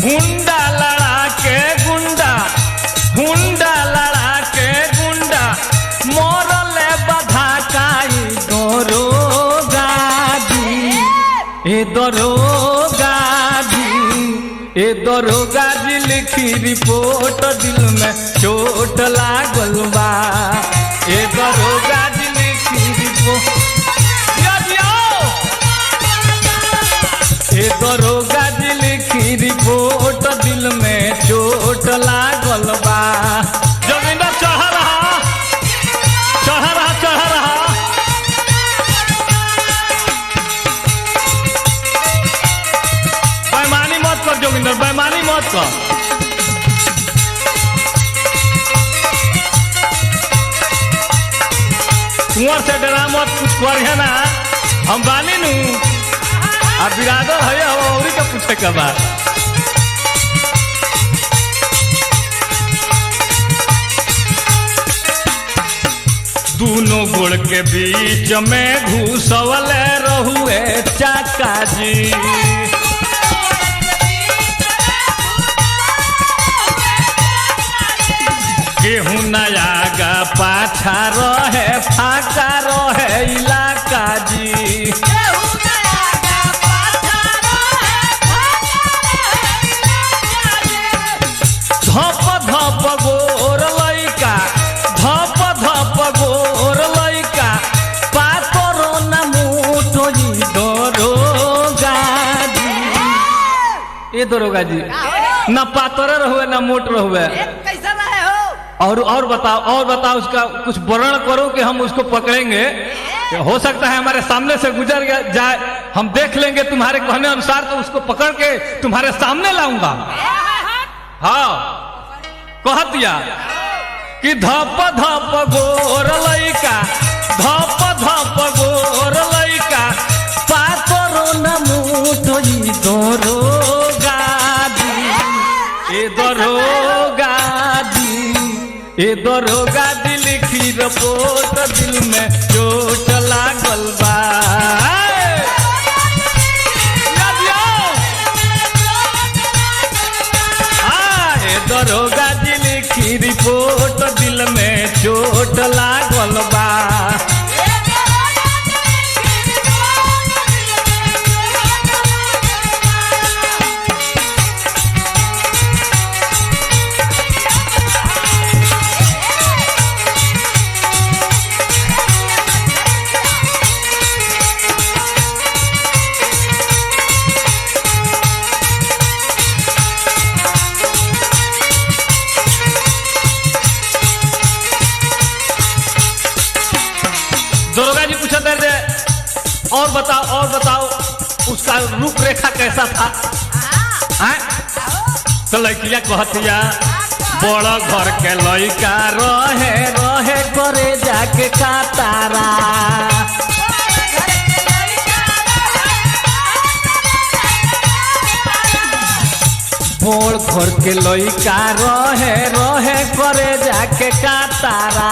Honda लड़ा के गुंडा, हुंडा लड़ा के गुंडा मोरले बधा काई दरोगा जी, ए दरोगा जी, ए दरोगा जी लिखी रिपोर्ट दिल में चोट लागल बा, ए दरोगा जी लिखी रिपोर्ट, ए दरोगा जी लिखी रिपोर्ट दिल में चोट लागल बा। जोगिंदर चढ़ रहा, चढ़ रहा, चढ़ रहा। बेईमानी मत कर जोगिंदर, बेईमानी मत कर। कुंवर से डरा मत, कुछ करिए ना, हम बानी नू अब बिरादर है और का पूछे का बात। दोनों गोड़ के बीच में घुसवले रहुए चाचा जी, गेहूं नयागा पाछा रहे फाका रहे इलाका जी, धप धप गोर लइका, धप धप गोर लइका पातर न मोटोई दरोगा जी, ये दरोगा जी न पातर रहुए न मोट रहुए, कैसा रहे हो? और बताओ उसका कुछ वर्णन करो कि हम उसको पकड़ेंगे। हो सकता है हमारे सामने से गुजर जाए, हम देख लेंगे तुम्हारे कहने अनुसार तो उसको पकड़ के तुम्हारे सामने लाऊंगा। हाँ कह दिया कि धप धप गोर लइका, धप धप गोर लइका पातर न मोटोई दरोगा जी, ए दरोगा जी, ए दरोगा जी लिखी रिपोर्ट दिल में चोट लागल बा। दरोगा जी लिखी रिपोर्ट दिल में चोट लागल बा। दरोगा जी पूछते थे और बताओ उसका रूपरेखा कैसा था? तो लड़किया कहतिया बड़ा घर के लड़का रहे रहे करे जाके कातारा, बड़ घर के लड़का रहे रहे करे जाके कातारा,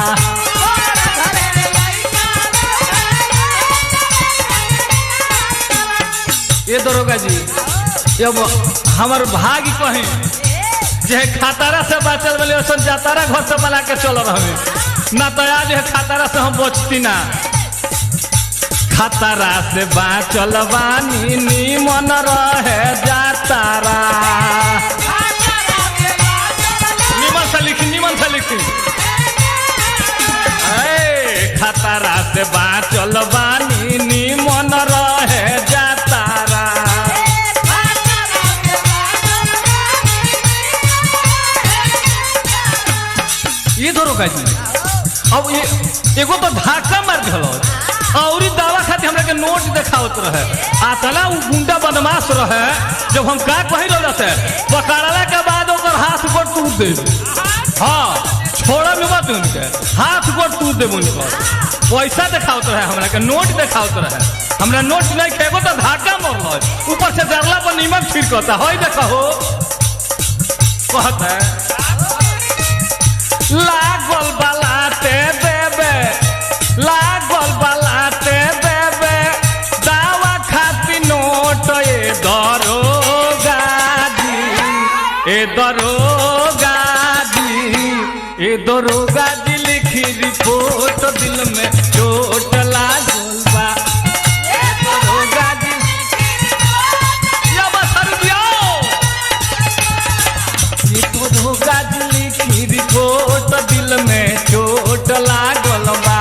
ये दरोगा जी जब हमार भाग कहीं जे खातारा से बाचल वाले ओसन जातारा घर से बना के चल रहे ना, तो आज खातारा से हम बचती ना, खातारा से बाचल बानी निमन रहे जातारा, निमन से लिखी, निमन से लिखी, खातारा से बाचल बानी निमन रहे जातारा। ये दरोगा जी अब ये एगो तो धाका मार दिलो और दावा खातिर हमरा के नोट देखावत रहे, आतना उ गुंडा बदमाश रहे, जब हम का कही रहे से पकड़ला के बाद ओकर हाथ गोड़ टूट दे। हाँ छोड़ा में मत उनके हाथ गोड़ टूट दे, उनका पैसा देखावत रहे, हमरा के नोट देखावत रहे, हमरा नोट नहीं खेगो तो धाका मारल, ऊपर से जरला पर नीमक छिड़कता है, देखो कहता है लागल बलाते देवे, लागल बलाते देवे दावा खाती नोट ये दरोगा जी, ए दरोगा जी लिखी रिपोर्ट दिल में चोट लागल बा। ए दरोगा जी ये दरोगा जी लिखी रिपोर्ट दिल में चोट लागल बा।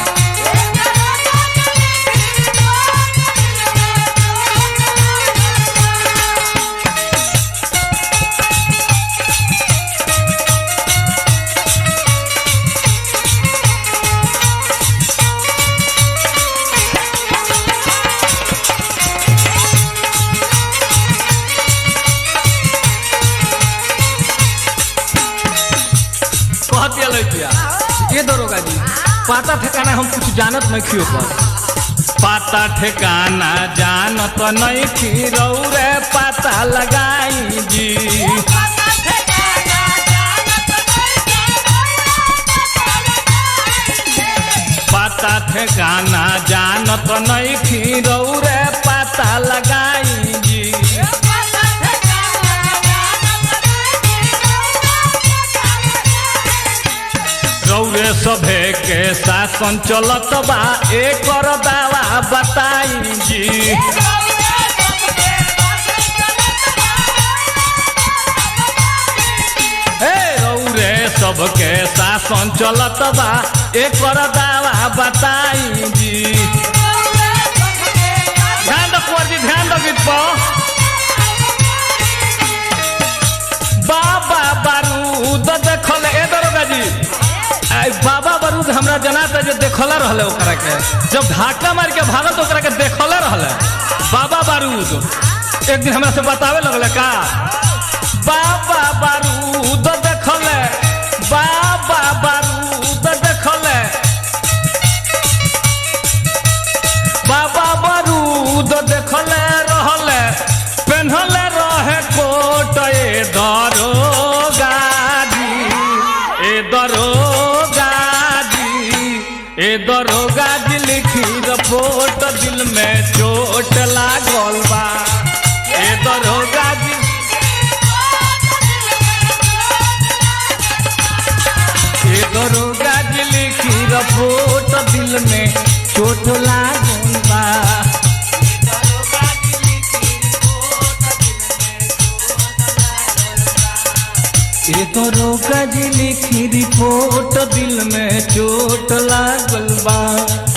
ये दरोगा जी पाता ठिकाना हम कुछ जानत नहीं खियो पर पाता ठिकाना जानत नहीं खी रौरे पाता लगाई जी। पाता ठिकाना जानत नहीं खी रौरे पाता लगाई जी। रौरे सभे के शासन चलत बा एकर दावा बताई जी। रौरे सबके शासन चलत बा एकर दावा बताई जी। ध्यान दो कुंवर जी ध्यान दो गीत पर। बाबा बारूद देखल ए दरोगा जी बाबा बारूद हमरा जनाता जो देखला रहले ओकरा के जब धाका मार के भागल तो ओकरा के देखला रहले बाबा बारूद एक दिन हमरा से बतावे लगले का बाबा बारूद देखले बाबा बारूद देखले बाबा बारूद देखले रहले पेन्हले रहे कोट ए दरोगा जी ए दरोगा जी लिखी रिपोर्ट दिल में चोट लागल बा। ए दरोगा जी लिखी रिपोर्ट दिल में चोट लागल बा। ए दरोगा जी लिखी रिपोर्ट दिल में चोट लागल बा।